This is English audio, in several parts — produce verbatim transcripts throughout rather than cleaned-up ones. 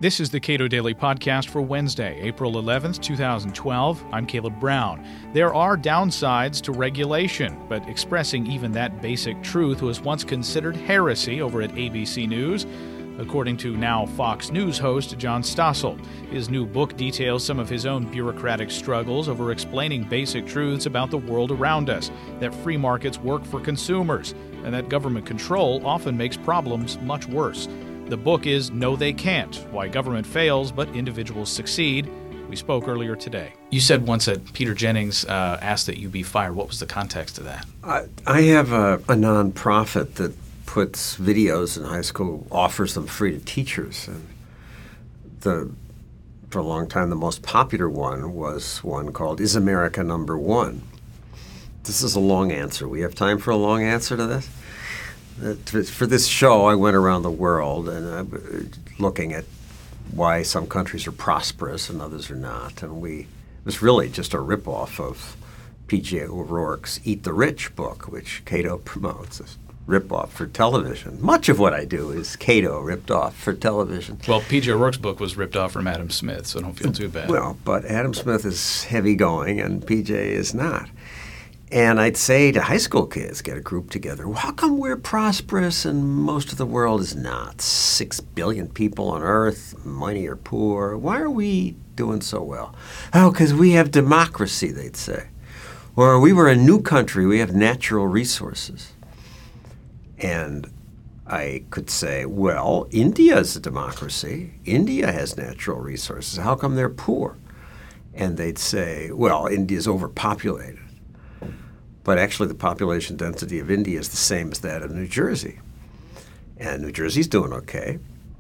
This is the Cato Daily Podcast for Wednesday, April eleventh, twenty twelve. I'm Caleb Brown. There are downsides to regulation, but expressing even that basic truth was once considered heresy over at A B C News, according to now Fox News host John Stossel. His new book details some of his own bureaucratic struggles over explaining basic truths about the world around us, that free markets work for consumers, and that government control often makes problems much worse. The book is No They Can't, Why Government Fails But Individuals Succeed. We spoke earlier today. You said once that Peter Jennings uh, asked that you be fired. What was the context of that? I, I have a, a nonprofit that puts videos in high school, offers them free to teachers. And the for a long time, the most popular one was one called Is America Number One? This is a long answer. We have time for a long answer to this? Uh, for this show, I went around the world and uh, looking at why some countries are prosperous and others are not. And we it was really just a ripoff of P J O'Rourke's Eat the Rich book, which Cato promotes. A ripoff for television. Much of what I do is Cato ripped off for television. Well, P J O'Rourke's book was ripped off from Adam Smith, so don't feel too bad. Well, but Adam Smith is heavy going and P J is not. And I'd say to high school kids, get a group together, well, how come we're prosperous and most of the world is not? Six billion people on Earth, money or poor. Why are we doing so well? Oh, because we have democracy, they'd say. Or we were a new country, we have natural resources. And I could say, well, India is a democracy. India has natural resources. How come they're poor? And they'd say, well, India's overpopulated. But actually the population density of India is the same as that of New Jersey. And New Jersey's doing okay.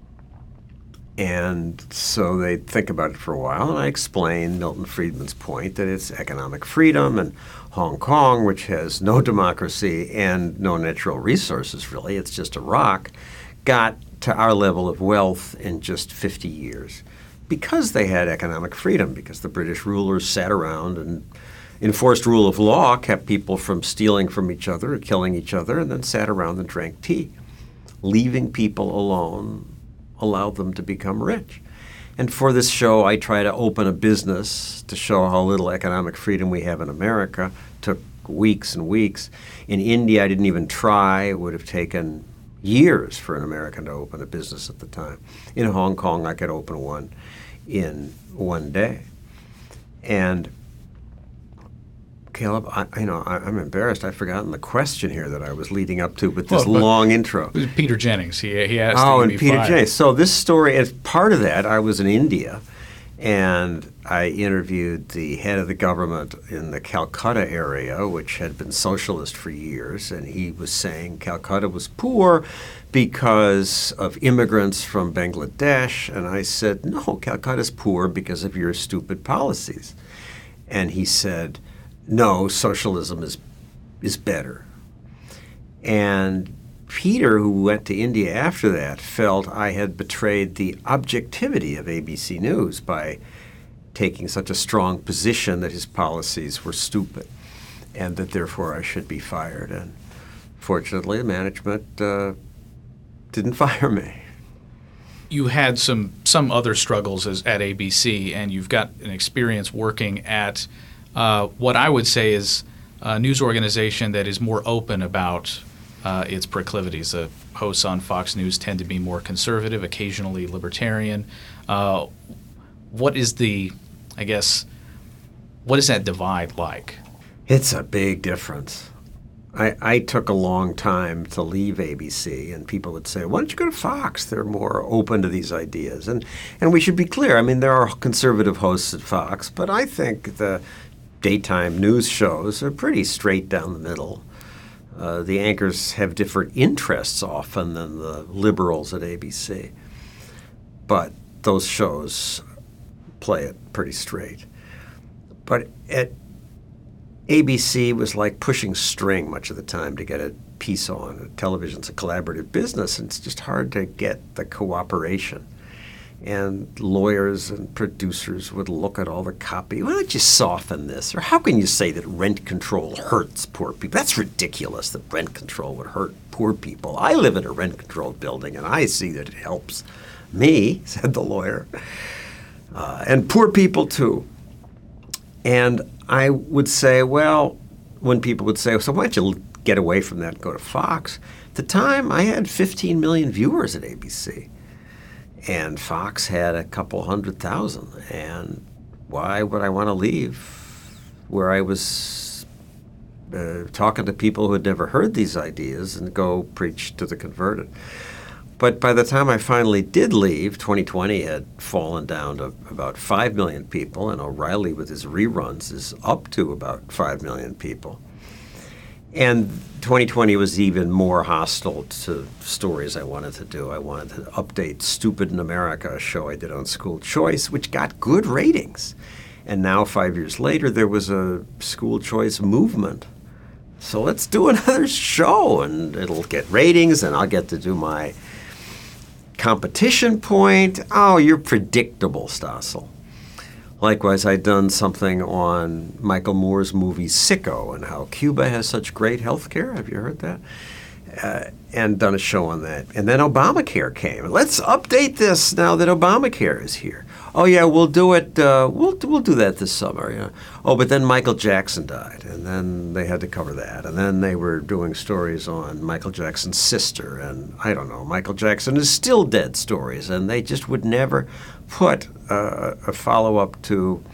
And so they think about it for a while, and I explained Milton Friedman's point that it's economic freedom, and Hong Kong, which has no democracy and no natural resources really, it's just a rock, got to our level of wealth in just fifty years because they had economic freedom, because the British rulers sat around and enforced rule of law, kept people from stealing from each other or killing each other, and then sat around and drank tea. Leaving people alone allowed them to become rich. And for this show, I try to open a business to show how little economic freedom we have in America. It took weeks and weeks. In India, I didn't even try. It would have taken years for an American to open a business at the time. In Hong Kong, I could open one in one day. And Caleb, I, you know, I, I'm embarrassed. I've forgotten the question here that I was leading up to, but this well, but long intro. It was Peter Jennings. He, he asked Oh, that and you be Peter fired. Jennings. So this story, as part of that, I was in India, and I interviewed the head of the government in the Calcutta area, which had been socialist for years, and he was saying Calcutta was poor because of immigrants from Bangladesh, and I said, no, Calcutta's poor because of your stupid policies. And he said, no, socialism is is better. And Peter, who went to India after that, felt I had betrayed the objectivity of A B C News by taking such a strong position that his policies were stupid and that therefore I should be fired. And fortunately, the management uh, didn't fire me. You had some, some other struggles as, at A B C, and you've got an experience working at Uh, what I would say is a news organization that is more open about uh, its proclivities. The hosts on Fox News tend to be more conservative, occasionally libertarian. Uh, what is the, I guess, what is that divide like? It's a big difference. I, I took a long time to leave A B C, and people would say, why don't you go to Fox? They're more open to these ideas. And, and we should be clear. I mean, there are conservative hosts at Fox, but I think the daytime news shows are pretty straight down the middle. Uh, the anchors have different interests often than the liberals at A B C. But those shows play it pretty straight. But at A B C was like pushing string much of the time to get a piece on. Television's a collaborative business, and it's just hard to get the cooperation. And lawyers and producers would look at all the copy. Why don't you soften this? Or how can you say that rent control hurts poor people? That's ridiculous that rent control would hurt poor people. I live in a rent-controlled building, and I see that it helps me, said the lawyer, uh, and poor people too. And I would say, well, when people would say, so why don't you get away from that and go to Fox? At the time, I had fifteen million viewers at A B C. And Fox had a couple hundred thousand. And why would I want to leave where I was uh, talking to people who had never heard these ideas and go preach to the converted? But by the time I finally did leave, twenty twenty had fallen down to about five million people, and O'Reilly with his reruns is up to about five million people. And twenty twenty was even more hostile to stories I wanted to do. I wanted to update Stupid in America, a show I did on School Choice, which got good ratings. And now, five years later, there was a school choice movement. So let's do another show, and it'll get ratings, and I'll get to do my competition point. Oh, you're predictable, Stossel. Likewise, I'd done something on Michael Moore's movie Sicko and how Cuba has such great health care. Have you heard that? Uh, and done a show on that. And then Obamacare came. Let's update this now that Obamacare is here. Oh, yeah, we'll do it. Uh, we'll, we'll do that this summer. Yeah. Oh, but then Michael Jackson died, and then they had to cover that. And then they were doing stories on Michael Jackson's sister, and I don't know, Michael Jackson is still dead stories, and they just would never put uh, a follow-up to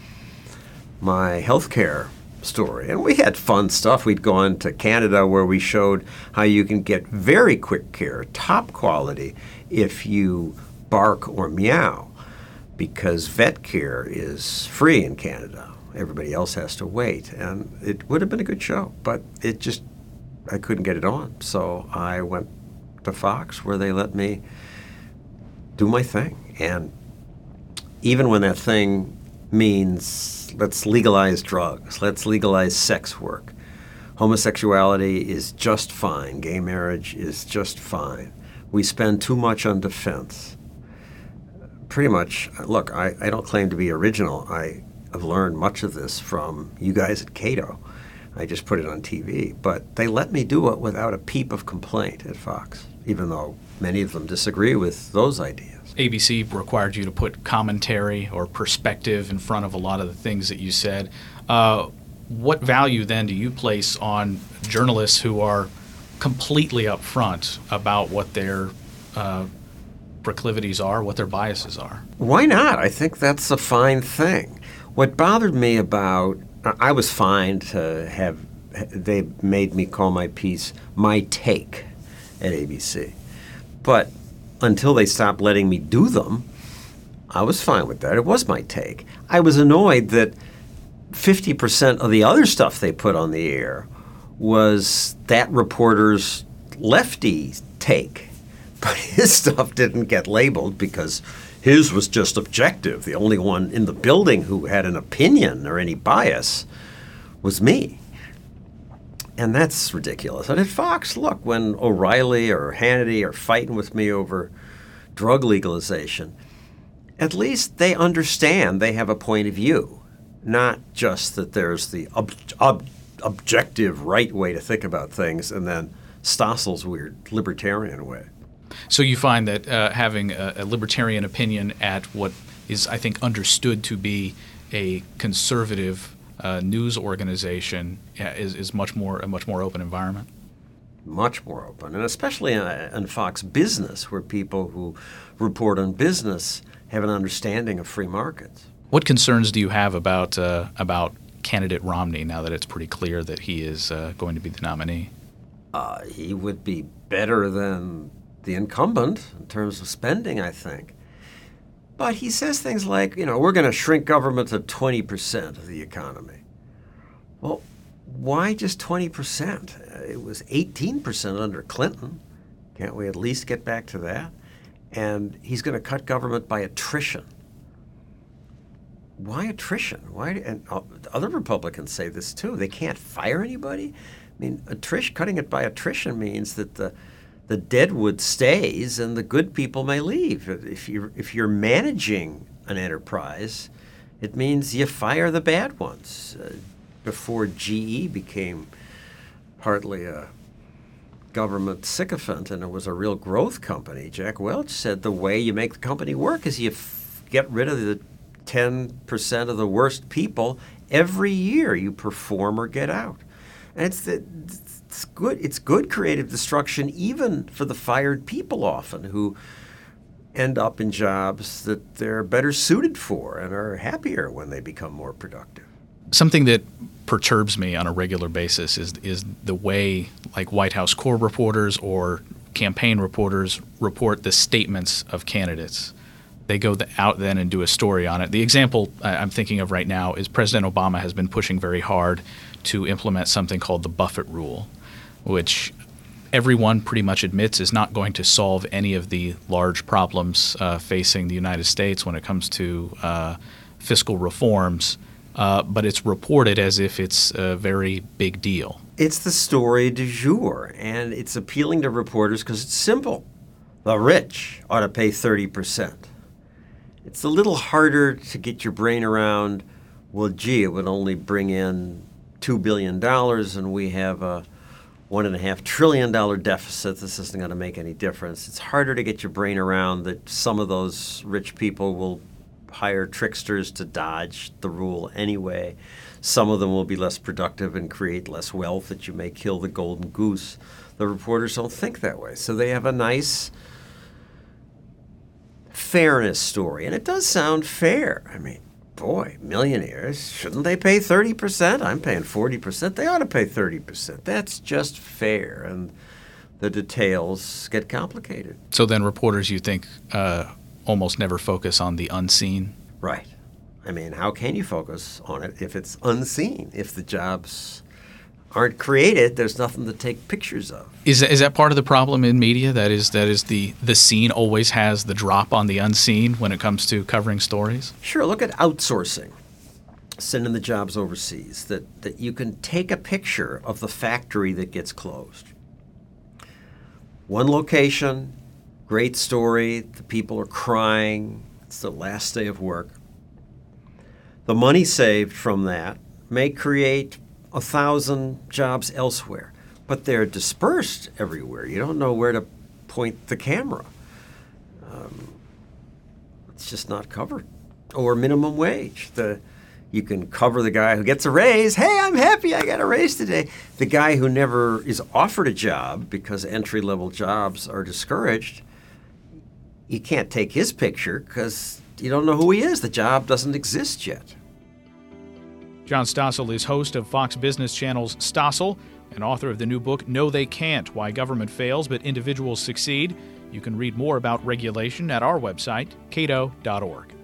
my healthcare story. And we had fun stuff. We'd gone to Canada where we showed how you can get very quick care, top quality, if you bark or meow, because vet care is free in Canada. Everybody else has to wait. And it would have been a good show, but it just, I couldn't get it on. So I went to Fox where they let me do my thing. And even when that thing means let's legalize drugs, let's legalize sex work, homosexuality is just fine, gay marriage is just fine, we spend too much on defense. Pretty much, look, I, I don't claim to be original. I have learned much of this from you guys at Cato. I just put it on T V. But they let me do it without a peep of complaint at Fox, even though many of them disagree with those ideas. A B C required you to put commentary or perspective in front of a lot of the things that you said. Uh, what value then do you place on journalists who are completely upfront about what their uh, proclivities are, what their biases are? Why not? I think that's a fine thing. What bothered me about, I was fine to have, they made me call my piece My Take at A B C. But until they stopped letting me do them, I was fine with that. It was my take. I was annoyed that fifty percent of the other stuff they put on the air was that reporter's lefty take. But his stuff didn't get labeled because his was just objective. The only one in the building who had an opinion or any bias was me. And that's ridiculous. And at Fox, look, when O'Reilly or Hannity are fighting with me over drug legalization, at least they understand they have a point of view, not just that there's the ob- ob- objective right way to think about things and then Stossel's weird libertarian way. So you find that uh, having a, a libertarian opinion at what is, I think, understood to be a conservative uh, news organization uh, is, is much more a much more open environment? Much more open, and especially in, in Fox Business, where people who report on business have an understanding of free markets. What concerns do you have about uh, about candidate Romney now that it's pretty clear that he is uh, going to be the nominee? Uh, he would be better than the incumbent in terms of spending, I think. But he says things like, you know, we're going to shrink government to twenty percent of the economy. Well, why just twenty percent? It was eighteen percent under Clinton. Can't we at least get back to that? And he's going to cut government by attrition. Why attrition? Why? And other Republicans say this too. They can't fire anybody. I mean, attrition, cutting it by attrition means that the the deadwood stays and the good people may leave. If you're, if you're managing an enterprise, it means you fire the bad ones. Uh, before G E became partly a government sycophant, and it was a real growth company, Jack Welch said the way you make the company work is you f- get rid of the ten percent of the worst people every year. You perform or get out. And it's, the, it's good. It's good creative destruction even for the fired people often, who end up in jobs that they're better suited for and are happier when they become more productive. Something that perturbs me on a regular basis is is the way like White House core reporters or campaign reporters report the statements of candidates. They go the, out then and do a story on it. The example I'm thinking of right now is President Obama has been pushing very hard to implement something called the Buffett Rule, which everyone pretty much admits is not going to solve any of the large problems uh, facing the United States when it comes to uh, fiscal reforms. Uh, but it's reported as if it's a very big deal. It's the story du jour, and it's appealing to reporters because it's simple. The rich ought to pay thirty percent. It's a little harder to get your brain around, well, gee, it would only bring in two billion dollars, and we have a one point five trillion dollars deficit. This isn't going to make any difference. It's harder to get your brain around that some of those rich people will hire tricksters to dodge the rule anyway. Some of them will be less productive and create less wealth, that you may kill the golden goose. The reporters don't think that way. So they have a nice fairness story. And it does sound fair. I mean, boy, millionaires, shouldn't they pay thirty percent? I'm paying forty percent. They ought to pay thirty percent. That's just fair. And the details get complicated. So then reporters, you think, uh, almost never focus on the unseen? Right. I mean, how can you focus on it if it's unseen? If the jobs aren't created, there's nothing to take pictures of. Is that, is that part of the problem in media? That is, that is the, the seen always has the drop on the unseen when it comes to covering stories? Sure. Look at outsourcing, sending the jobs overseas, that, that you can take a picture of the factory that gets closed. One location, great story, the people are crying, it's the last day of work. The money saved from that may create a thousand jobs elsewhere, but they're dispersed everywhere. You don't know where to point the camera. Um, it's just not covered. Or minimum wage. The You can cover the guy who gets a raise. Hey, I'm happy I got a raise today. The guy who never is offered a job because entry-level jobs are discouraged, you can't take his picture because you don't know who he is. The job doesn't exist yet. John Stossel is host of Fox Business Channel's Stossel and author of the new book, No They Can't, Why Government Fails But Individuals Succeed. You can read more about regulation at our website, cato dot org.